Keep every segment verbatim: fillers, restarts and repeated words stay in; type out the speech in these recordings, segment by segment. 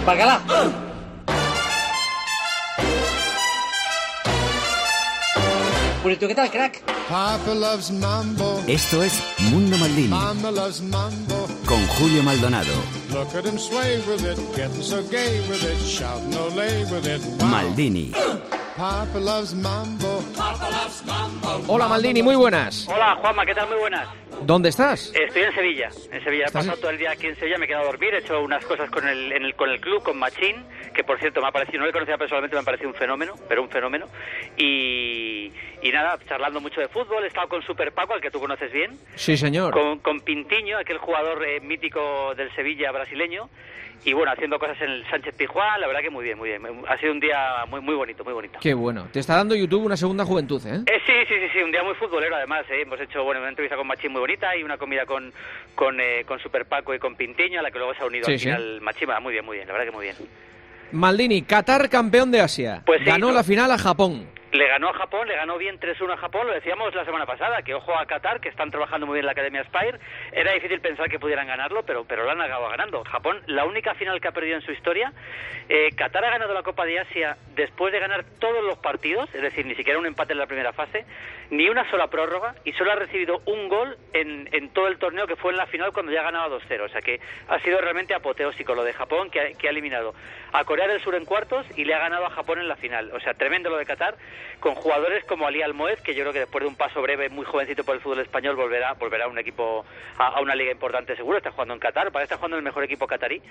Bacala. Pues, ¿qué tal, crack? Papa loves mambo. Esto es Mundo Maldini. Mama loves mambo. Con Julio Maldonado. Look at him sway with it, getting so gay with it, shouting olé with it. Wow. Maldini. Papa loves mambo. Papa loves mambo. Hola Maldini, muy buenas. Hola Juanma, ¿qué tal? Muy buenas. ¿Dónde estás? Estoy en Sevilla, en Sevilla. He pasado todo el día aquí en Sevilla, me he quedado a dormir, he hecho unas cosas con el, en el, con el club, con Machín, que por cierto me ha parecido, no le conocía personalmente, me ha parecido un fenómeno, pero un fenómeno. Y, y nada, charlando mucho de fútbol, he estado con Super Paco, al que tú conoces bien. Sí, señor. Con, con Pintiño, aquel jugador eh, mítico del Sevilla brasileño. Y bueno, haciendo cosas en el Sánchez Pizjuán, la verdad que muy bien, muy bien. Ha sido un día muy muy bonito, muy bonito. Qué bueno. Te está dando YouTube una segunda juventud, ¿eh? eh sí, sí, sí, sí, un día muy futbolero además, ¿eh? Hemos hecho, bueno, una entrevista con Machín muy bonita y una comida con con, eh, con Super Paco y con Pintiño, a la que luego se ha unido sí, al sí. final Machín. Muy bien, muy bien, la verdad que muy bien. Maldini, Qatar campeón de Asia. Pues sí, ganó no. la final a Japón. Le ganó a Japón, le ganó bien tres uno a Japón, lo decíamos la semana pasada, que ojo a Qatar, que están trabajando muy bien en la Academia Spire. Era difícil pensar que pudieran ganarlo, pero pero lo han acabado ganando. Japón, la única final que ha perdido en su historia. Eh, Qatar ha ganado la Copa de Asia después de ganar todos los partidos, es decir, ni siquiera un empate en la primera fase, ni una sola prórroga, y solo ha recibido un gol en, en todo el torneo, que fue en la final cuando ya ganaba dos cero. O sea que ha sido realmente apoteósico lo de Japón, que ha, que ha eliminado a Corea del Sur en cuartos y le ha ganado a Japón en la final. O sea, tremendo lo de Qatar, con jugadores como Ali Almoez, que yo creo que después de un paso breve, muy jovencito por el fútbol español, volverá volverá a un equipo, a, a una liga importante seguro. Está jugando en Qatar, para estar jugando en el mejor equipo catarí,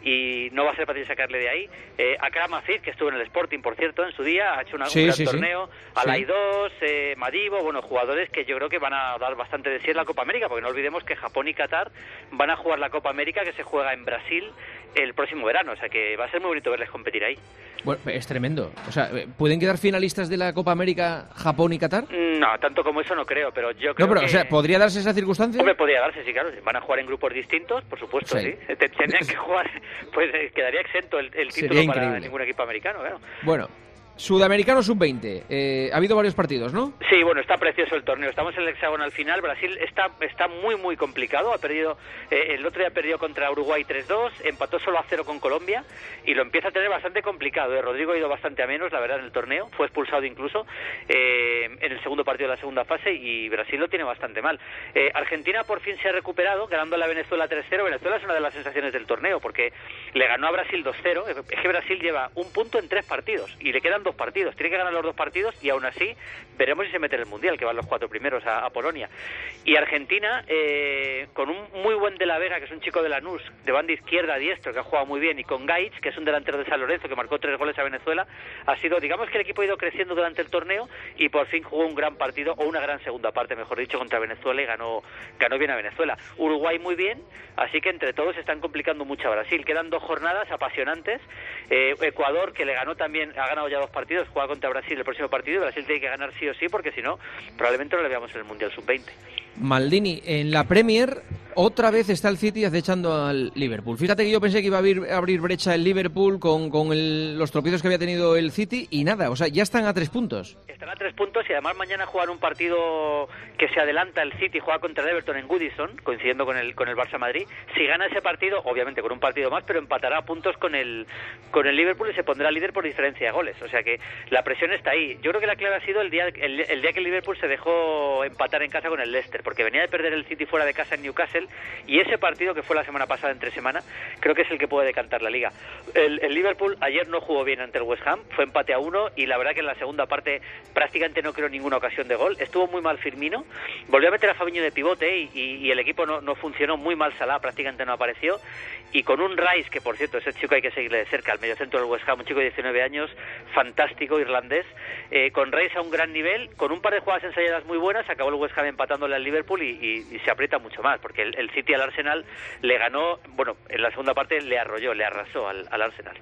y no va a ser fácil sacarle de ahí. Eh, Akram Aziz, que estuvo en el Sporting, por cierto, en su día, ha hecho una, sí, un gran sí, torneo. Sí. Alay dos, eh, Madibo, bueno, jugadores que yo creo que van a dar bastante de sí en la Copa América, porque no olvidemos que Japón y Qatar van a jugar la Copa América, que se juega en Brasil el próximo verano, o sea que va a ser muy bonito verles competir ahí. Bueno, es tremendo. O sea, ¿pueden quedar finalistas de la Copa América Japón y Qatar? No, tanto como eso no creo, pero yo creo No, pero, que... o sea, ¿podría darse esa circunstancia? Hombre, podría darse, sí, claro. Van a jugar en grupos distintos, por supuesto, sí. ¿sí? Tendrían que jugar, pues eh, quedaría exento el, el título para ningún equipo americano, claro. Bueno, Sudamericano sub veinte. Eh, ha habido varios partidos, ¿no? Sí, bueno, está precioso el torneo. Estamos en el hexagonal final. Brasil está está muy, muy complicado. Ha perdido, eh, el otro día perdió contra Uruguay tres dos, empató solo a cero con Colombia y lo empieza a tener bastante complicado. Eh. Rodrigo ha ido bastante a menos, la verdad, en el torneo. Fue expulsado incluso eh, en el segundo partido de la segunda fase y Brasil lo tiene bastante mal. Eh, Argentina por fin se ha recuperado, ganando a la Venezuela tres cero. Venezuela es una de las sensaciones del torneo porque le ganó a Brasil dos cero. Es que Brasil lleva un punto en tres partidos y le quedan dos partidos. Tiene que ganar los dos partidos y aún así veremos si se mete en el Mundial, que van los cuatro primeros a, a Polonia. Y Argentina, eh, con un muy buen De la Vega, que es un chico de Lanús, de banda izquierda, diestro, que ha jugado muy bien, y con Gaich, que es un delantero de San Lorenzo, que marcó tres goles a Venezuela, ha sido, digamos que el equipo ha ido creciendo durante el torneo y por fin jugó un gran partido, o una gran segunda parte, mejor dicho, contra Venezuela y ganó, ganó bien a Venezuela. Uruguay muy bien, así que entre todos están complicando mucho a Brasil. Quedan dos jornadas apasionantes. Eh, Ecuador, que le ganó también, ha ganado ya dos partidos, juega contra Brasil el próximo partido, y Brasil tiene que ganar sí o sí, porque si no, probablemente no le veamos en el Mundial sub veinte. Maldini, en la Premier otra vez está el City acechando al Liverpool. Fíjate que yo pensé que iba a abrir, abrir brecha el Liverpool con, con el, los tropiezos que había tenido el City y nada, o sea, ya están a tres puntos. Están a tres puntos y además mañana juegan un partido que se adelanta. El City juega contra el Everton en Goodison, coincidiendo con el con el Barça Madrid. Si gana ese partido, obviamente con un partido más, pero empatará a puntos con el con el Liverpool y se pondrá líder por diferencia de goles. O sea que la presión está ahí. Yo creo que la clave ha sido el día el, el día que el Liverpool se dejó empatar en casa con el Leicester, porque venía de perder el City fuera de casa en Newcastle, y ese partido que fue la semana pasada entre semana, creo que es el que puede decantar la liga. El, el Liverpool ayer no jugó bien ante el West Ham, fue empate a uno, y la verdad que en la segunda parte prácticamente no creó ninguna ocasión de gol. Estuvo muy mal Firmino, volvió a meter a Fabinho de pivote y, y, y el equipo no, no funcionó, muy mal Salah, prácticamente no apareció, y con un Rice, que por cierto ese chico hay que seguirle de cerca, al mediocentro del West Ham, un chico de diecinueve años, fantástico, irlandés, eh, con Rice a un gran nivel, con un par de jugadas ensayadas muy buenas, acabó el West Ham empatándole al Liverpool y, y, y se aprieta mucho más, porque el, el City al Arsenal le ganó, bueno, en la segunda parte le arrolló, le arrasó al, al Arsenal.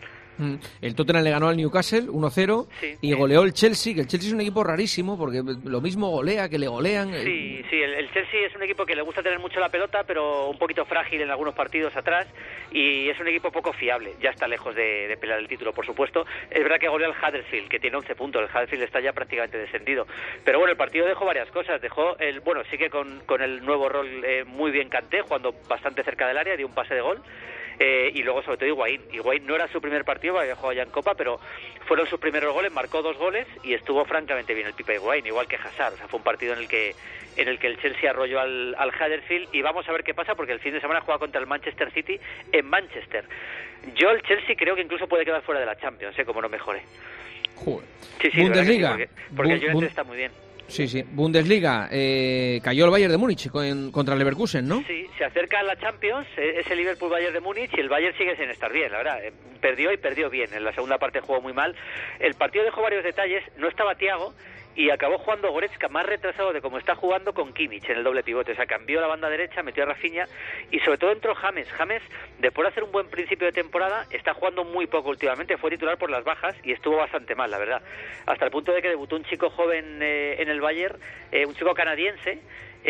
El Tottenham le ganó al Newcastle uno cero, sí, y sí. goleó el Chelsea, que el Chelsea es un equipo rarísimo, porque lo mismo golea, que le golean. Sí, sí, el, el Chelsea es un equipo que le gusta tener mucho la pelota, pero un poquito frágil en algunos partidos atrás, y es un equipo poco fiable, ya está lejos de, de pelear el título, por supuesto. Es verdad que goleó al Huddersfield, que tiene once puntos, el Huddersfield está ya prácticamente descendido, pero bueno, el partido dejó varias cosas, dejó, el bueno, sí que con, con el nuevo rol eh, muy bien Kanté, jugando bastante cerca del área, dio un pase de gol. Eh, y luego, sobre todo, Higuaín. Higuaín no era su primer partido, había jugado ya en Copa, pero fueron sus primeros goles, marcó dos goles y estuvo francamente bien el Pipa Higuaín, igual que Hazard. O sea, fue un partido en el que en el que el Chelsea arrolló al, al Huddersfield, y vamos a ver qué pasa, porque el fin de semana juega contra el Manchester City en Manchester. Yo el Chelsea creo que incluso puede quedar fuera de la Champions, ¿eh? Como no mejore. Joder. Sí, sí, Bundesliga. Sí, porque porque el Bun- United Bun- está muy bien. Sí, sí. Bundesliga. Eh, cayó el Bayern de Múnich con- contra el Leverkusen, ¿no? Sí, se acerca a la Champions, eh, ese Liverpool-Bayern de Múnich, y el Bayern sigue sin estar bien, la verdad. Eh, perdió y perdió bien. En la segunda parte jugó muy mal. El partido dejó varios detalles. No estaba Thiago y acabó jugando Goretzka más retrasado de como está jugando con Kimmich en el doble pivote. O sea, cambió la banda derecha, metió a Rafinha y sobre todo entró James. James, después de hacer un buen principio de temporada, está jugando muy poco últimamente. Fue titular por las bajas y estuvo bastante mal, la verdad. Hasta el punto de que debutó un chico joven eh, en el Bayern, eh, un chico canadiense,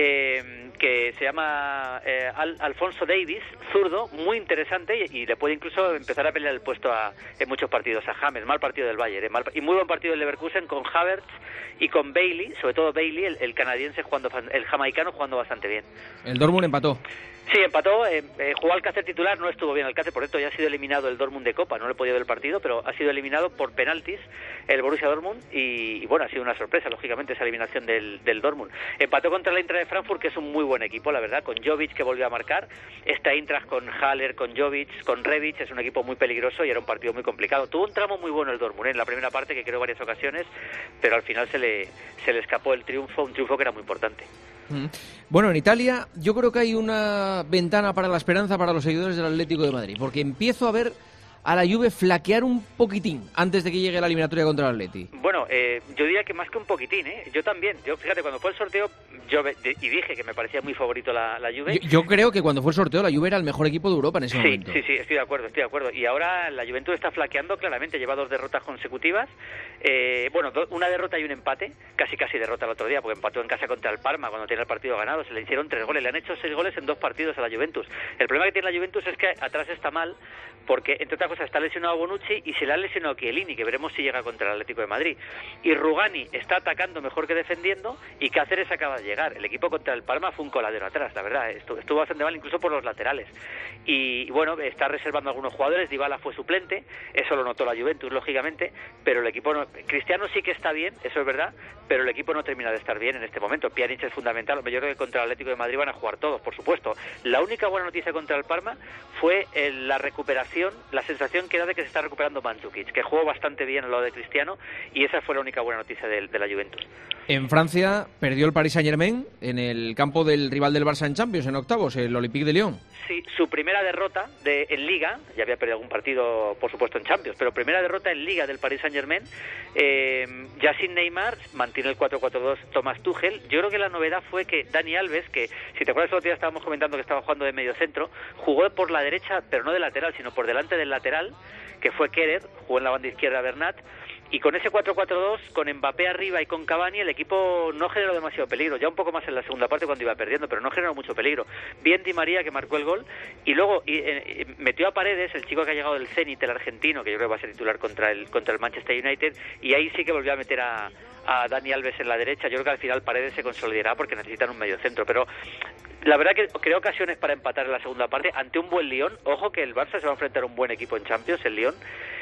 Eh, que se llama eh, Al Alfonso Davis, zurdo, muy interesante, y, y le puede incluso empezar a pelear el puesto a, en muchos partidos a James. Mal partido del Bayern, eh, mal, y muy buen partido del Leverkusen con Havertz y con Bailey, sobre todo Bailey, el, el canadiense jugando, el jamaicano jugando bastante bien. El Dortmund empató. Sí, empató, eh, eh, jugó Alcácer titular, no estuvo bien Alcácer, por cierto ya ha sido eliminado el Dortmund de Copa, no le he podido ver el partido, pero ha sido eliminado por penaltis el Borussia Dortmund, y, y bueno, ha sido una sorpresa, lógicamente, esa eliminación del, del Dortmund. Empató contra la Eintracht de Frankfurt, que es un muy buen equipo, la verdad, con Jovic, que volvió a marcar. Esta Eintracht con Haller, con Jovic, con Rebic, es un equipo muy peligroso y era un partido muy complicado. Tuvo un tramo muy bueno el Dortmund, ¿eh? En la primera parte, que creo varias ocasiones, pero al final se le, se le escapó el triunfo, un triunfo que era muy importante. Bueno, en Italia yo creo que hay una ventana para la esperanza para los seguidores del Atlético de Madrid, porque empiezo a ver a la Juve flaquear un poquitín antes de que llegue la eliminatoria contra el Atleti. Bueno, eh, yo diría que más que un poquitín, ¿eh? Yo también. Yo, fíjate, cuando fue el sorteo, yo ve- de- y dije que me parecía muy favorito la, la Juve. Yo, yo creo que cuando fue el sorteo la Juve era el mejor equipo de Europa en ese Sí, momento. sí, sí, estoy de acuerdo, estoy de acuerdo. Y ahora la Juventus está flaqueando claramente, lleva dos derrotas consecutivas. Eh, bueno, do- una derrota y un empate, casi casi derrota el otro día, porque empató en casa contra el Parma cuando tenía el partido ganado. Se le hicieron tres goles, le han hecho seis goles en dos partidos a la Juventus. El problema que tiene la Juventus es que atrás está mal, porque entre otras cosas está lesionado Bonucci y se le ha lesionado Chiellini, que veremos si llega contra el Atlético de Madrid. Y Rugani está atacando mejor que defendiendo, y Cáceres acaba de llegar. El equipo contra el Parma fue un coladero atrás, la verdad, estuvo, estuvo bastante mal incluso por los laterales. Y, y bueno, está reservando algunos jugadores. Dybala fue suplente, eso lo notó la Juventus, lógicamente, pero el equipo no... Cristiano sí que está bien, eso es verdad, pero el equipo no termina de estar bien en este momento. Pjanic es fundamental. Yo creo que contra el Atlético de Madrid van a jugar todos, por supuesto. La única buena noticia contra el Parma fue eh, la recuperación, la sensación que da de que se está recuperando Mandzukic, que jugó bastante bien al lado de Cristiano, y esa fue la única buena noticia de, de la Juventus. En Francia perdió el Paris Saint-Germain en el campo del rival del Barça en Champions, en octavos, el Olympique de Lyon. Sí, su primera derrota de, en Liga, ya había perdido algún partido, por supuesto, en Champions, pero primera derrota en Liga del Paris Saint-Germain, eh, ya sin Neymar, mantiene el cuatro cuatro dos Thomas Tuchel. Yo creo que la novedad fue que Dani Alves, que si te acuerdas el otro día estábamos comentando que estaba jugando de medio centro, jugó por la derecha, pero no de lateral, sino por delante del lateral, que fue Kerer, jugó en la banda izquierda Bernat. Y con ese cuatro cuatro dos, con Mbappé arriba y con Cavani, el equipo no generó demasiado peligro. Ya un poco más en la segunda parte cuando iba perdiendo, pero no generó mucho peligro. Bien Di María, que marcó el gol, y luego y, eh, metió a Paredes, el chico que ha llegado del Zenit, el argentino, que yo creo que va a ser titular contra el contra el Manchester United, y ahí sí que volvió a meter a, a Dani Alves en la derecha. Yo creo que al final Paredes se consolidará porque necesitan un medio centro, pero la verdad que creo ocasiones para empatar en la segunda parte ante un buen Lyon. Ojo que el Barça se va a enfrentar a un buen equipo en Champions, el Lyon,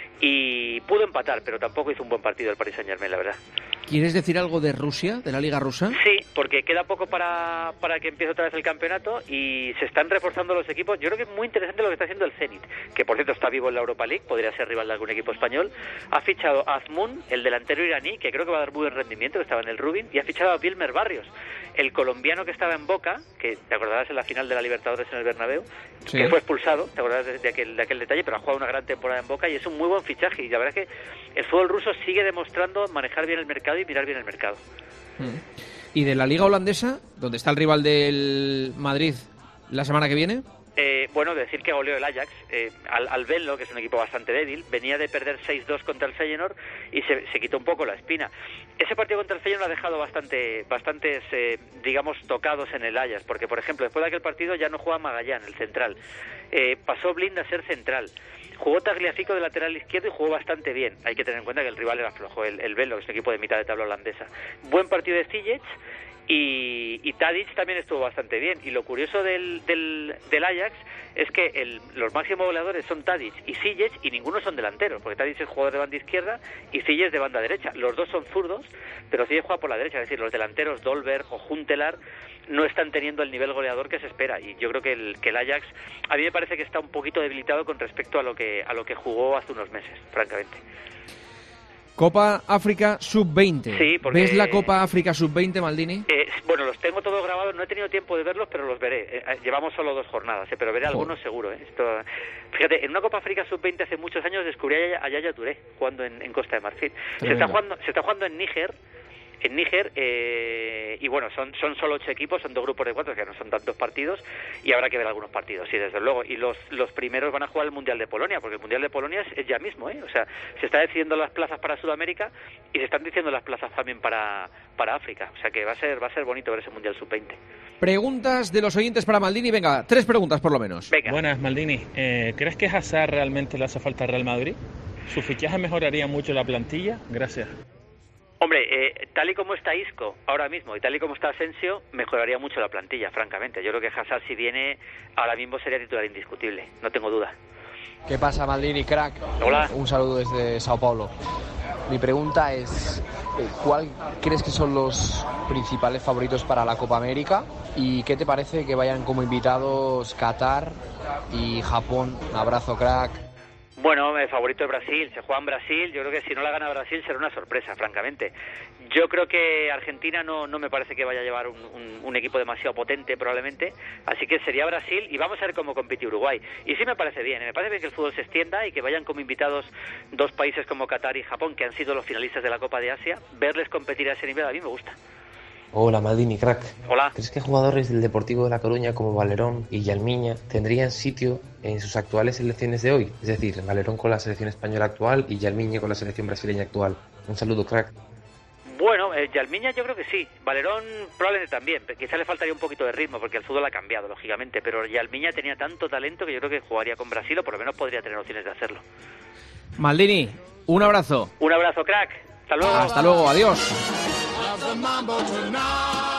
y pudo empatar, pero tampoco hizo un buen partido el Paris Saint-Germain, la verdad. ¿Quieres decir algo de Rusia, de la Liga Rusa? Sí, porque queda poco para, para que empiece otra vez el campeonato y se están reforzando los equipos. Yo creo que es muy interesante lo que está haciendo el Zenit, que por cierto está vivo en la Europa League, podría ser rival de algún equipo español. Ha fichado a Azmoun, el delantero iraní, que creo que va a dar muy buen rendimiento, que estaba en el Rubin, y ha fichado a Wilmer Barrios, el colombiano que estaba en Boca, que te acordarás en la final de la Libertadores en el Bernabéu, sí, que fue expulsado, te acordarás de, de, aquel, de aquel detalle, pero ha jugado una gran temporada en Boca y es un muy buen fichaje. Y la verdad es que el fútbol ruso sigue demostrando manejar bien el mercado y mirar bien el mercado. ¿Y de la Liga holandesa, donde está el rival del Madrid la semana que viene? Eh, bueno, decir que goleó el Ajax eh, al, al Venlo, que es un equipo bastante débil, venía de perder seis dos contra el Feyenoord y se, se quitó un poco la espina. Ese partido contra el Feyenoord ha dejado bastante, bastantes, eh, digamos, tocados en el Ajax, porque, por ejemplo, después de aquel partido ya no juega Magallán, el central. Eh, pasó Blind a ser central. Jugó Tagliafico de lateral izquierdo y jugó bastante bien. Hay que tener en cuenta que el rival era flojo, el, el Venlo, que es un equipo de mitad de tabla holandesa. Buen partido de Ziyech. Y, y Tadic también estuvo bastante bien. Y lo curioso del, del, del Ajax es que el, los máximos goleadores son Tadic y Ziyech, y ninguno son delanteros, porque Tadic es jugador de banda izquierda y Ziyech de banda derecha. Los dos son zurdos, pero Ziyech juega por la derecha. Es decir, los delanteros Dolberg o Huntelaar no están teniendo el nivel goleador que se espera, y yo creo que el, que el Ajax a mí me parece que está un poquito debilitado con respecto a lo que a lo que jugó hace unos meses, francamente. Copa África sub veinte. Sí, porque... ¿Ves la Copa África sub veinte, Maldini? Eh, bueno, los tengo todos grabados, no he tenido tiempo de verlos, pero los veré. Eh, llevamos solo dos jornadas, eh, pero veré Joder. algunos seguro. Eh. Esto... Fíjate, en una Copa África sub veinte hace muchos años descubrí a Yaya Touré jugando en, en Costa de Marfil. Se está jugando, se está jugando en Níger, en Níger, eh, y bueno, son son solo ocho equipos, son dos grupos de cuatro, que no son tantos partidos, y habrá que ver algunos partidos, sí, desde luego. Y los los primeros van a jugar el Mundial de Polonia, porque el Mundial de Polonia es, es ya mismo, ¿eh? O sea, se está decidiendo las plazas para Sudamérica y se están diciendo las plazas también para para África, o sea que va a ser va a ser bonito ver ese Mundial sub veinte. Preguntas de los oyentes para Maldini, venga, tres preguntas por lo menos. Venga. Buenas, Maldini. Eh, ¿Crees que Hazard realmente le hace falta al Real Madrid? ¿Su fichaje mejoraría mucho la plantilla? Gracias. Hombre, eh, tal y como está Isco ahora mismo y tal y como está Asensio, mejoraría mucho la plantilla, francamente. Yo creo que Hazard, si viene, ahora mismo sería titular indiscutible, no tengo duda. ¿Qué pasa, Maldini, crack? Hola. Un saludo desde Sao Paulo. Mi pregunta es, ¿cuál crees que son los principales favoritos para la Copa América? ¿Y qué te parece que vayan como invitados Qatar y Japón? Un abrazo, crack. Bueno, el favorito es Brasil, se juega en Brasil, yo creo que si no la gana Brasil será una sorpresa, francamente. Yo creo que Argentina no, no me parece que vaya a llevar un, un, un equipo demasiado potente, probablemente, así que sería Brasil, y vamos a ver cómo compite Uruguay. Y sí me parece bien, me parece bien que el fútbol se extienda y que vayan como invitados dos países como Qatar y Japón, que han sido los finalistas de la Copa de Asia. Verles competir a ese nivel a mí me gusta. Hola, Maldini, crack. Hola. ¿Crees que jugadores del Deportivo de La Coruña como Valerón y Yalmiña tendrían sitio en sus actuales selecciones de hoy? Es decir, Valerón con la selección española actual y Yalmiña con la selección brasileña actual. Un saludo, crack. Bueno, eh, Yalmiña yo creo que sí. Valerón probablemente también. Quizá le faltaría un poquito de ritmo porque el fútbol ha cambiado, lógicamente. Pero Yalmiña tenía tanto talento que yo creo que jugaría con Brasil, o por lo menos podría tener opciones de hacerlo. Maldini, un abrazo. Un abrazo, crack. Hasta luego. Hasta luego, adiós. Of the mambo tonight.